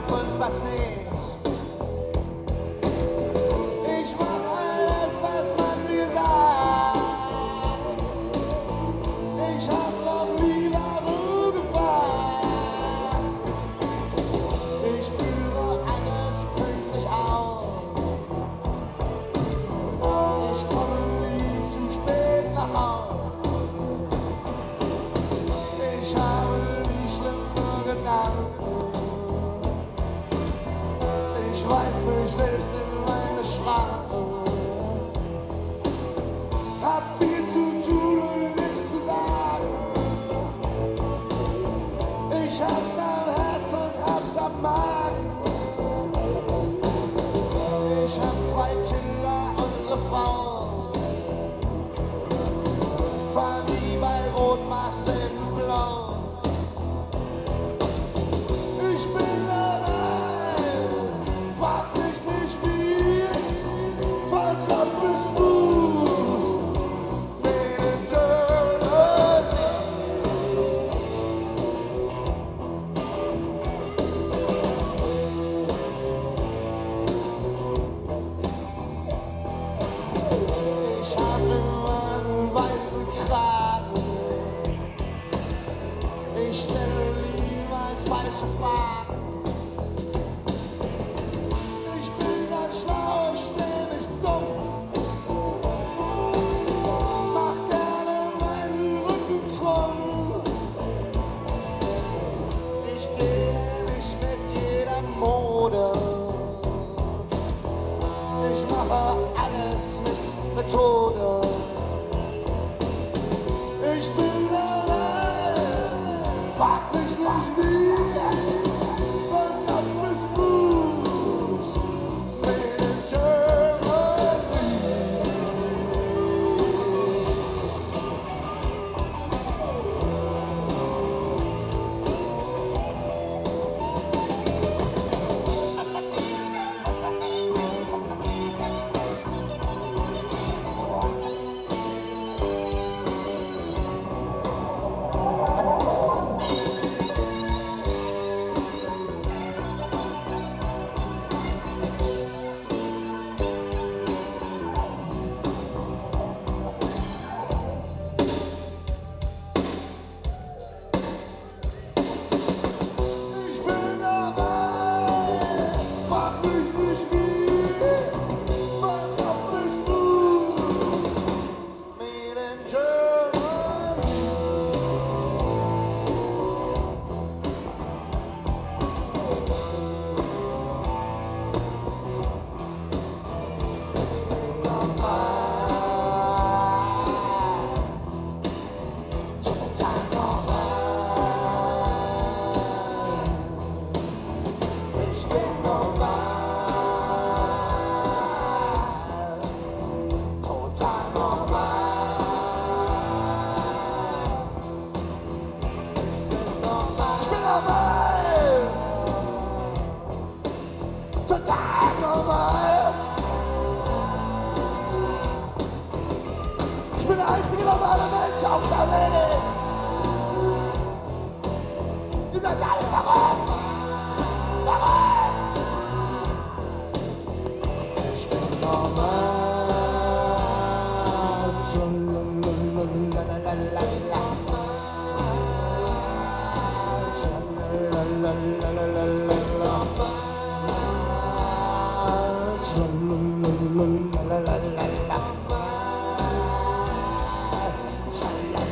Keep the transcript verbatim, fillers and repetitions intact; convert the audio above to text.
und was nicht. Ich mach alles, was man mir sagt. Ich hab noch nie warum gefragt. Ich führe alles pünktlich aus. Ich komme nie zu spät nach Haus. Ich habe nie schlimme Gedanken. Ich weiß mich selbst in meine Schranken. Hab viel zu tun und nichts zu sagen. Ich hab's am Herz und hab's am Magen. Ich hab zwei Kinder und eine Frau. Fahr wie bei Rot, mach's in Blau. Ich bin dabei, frag mich nicht wie, von Kopf bis Fuß, mit dem Tönen. Ich hab immer einen weißen Kragen. Ich stelle niemals falsche Fragen. Ich bin ganz schlau, ich stell mich dumm. Mach gerne meinen Rücken krumm. Ich gehe nicht mit jeder Mode. Ich mache alles mit Methode. Ich bin dabei, frag mich nicht wie, von Kopf bis Fuß, mit dem Germany. Ich bin dabei, frag mich nicht wie, von Kopf bis Fuß, made in Germany. Ich bin normal, total normal. Ich bin normal, total normal. Ich bin der einzige normale Mensch auf der Welt. Ihr seid alle verrückt. Verrückt. Ich bin normal. Tschalalalala. Tschalalalala. Tschalalalala. Tschalalalala.